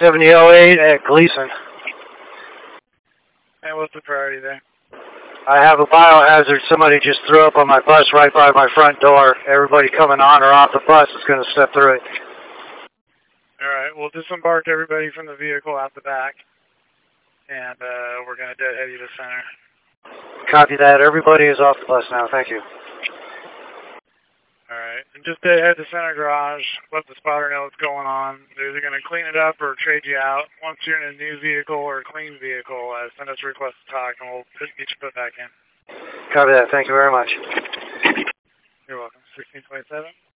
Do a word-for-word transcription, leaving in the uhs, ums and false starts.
seventy oh eight at Gleason. And what's the priority there? I have a biohazard. Somebody just threw up on my bus right by my front door. Everybody coming on or off the bus is going to step through it. All right, we'll disembark everybody from the vehicle out the back, and uh, we're going to deadhead you to center. Copy that. Everybody is off the bus now. Thank you. All right, and just deadhead to center garage. Let the spotter know what's going on. They're either going to clean it up or trade you out. Once you're in a new vehicle or a clean vehicle, uh, send us a request to talk, and we'll get you put back in. Copy that. Thank you very much. You're welcome. sixteen twenty-seven.